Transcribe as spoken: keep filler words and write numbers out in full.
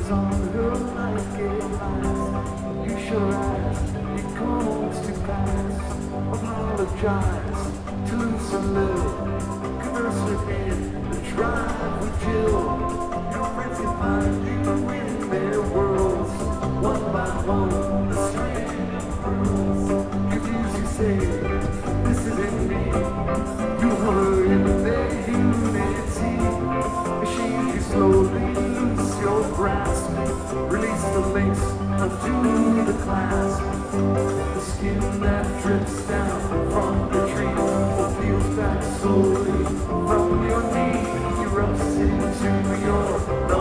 Cause all your life gave lies. You sure eyes, it comes to pass. Apologize to lose a little. Converse with me and drive with Jill. Your friends can find you in their worlds. One by one, the string of pearls. Confused, you say, this isn't me. You hover in their unity. Machine, you slowly lose your grasp. Release the links, undo the clasp. The skin that drips down from the tree or peels back slowly from your knee. Erupts into your